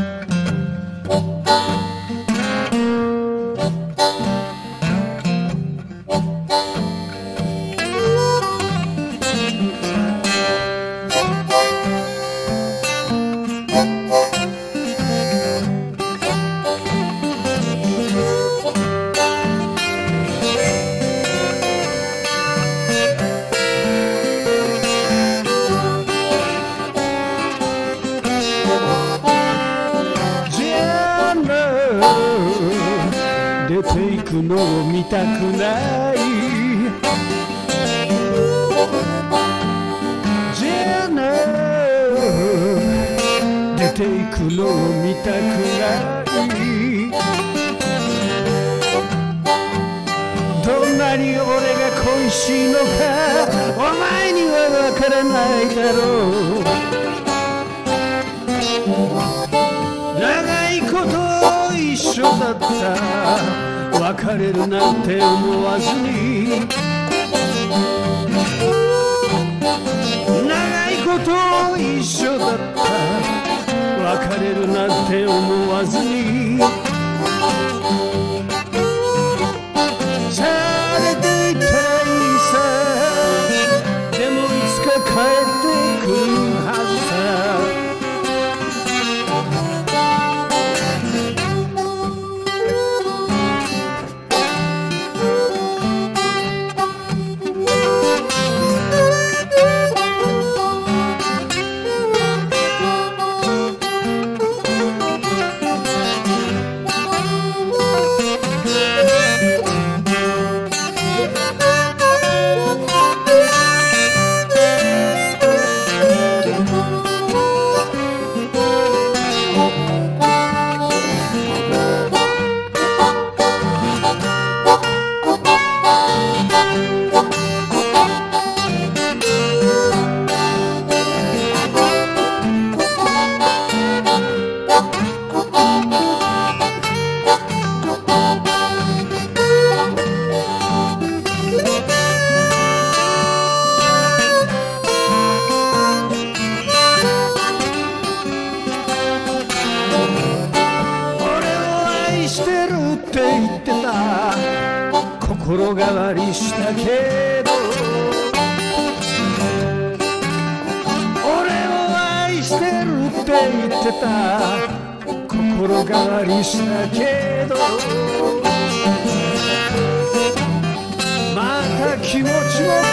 出ていくのを見たくないじゃあな出ていくのを見たくないどんなに俺が恋しいのかお前にはわからないだろう長いこと一緒だった別れるなんて思わずに長いこと一緒だった別れるなんて思わずにさあ出ていったらいいさでもいつか帰ってくるはずさって言ってた心変わりしたけど俺を愛してるって言ってた心変わりしたけどまた気持ちも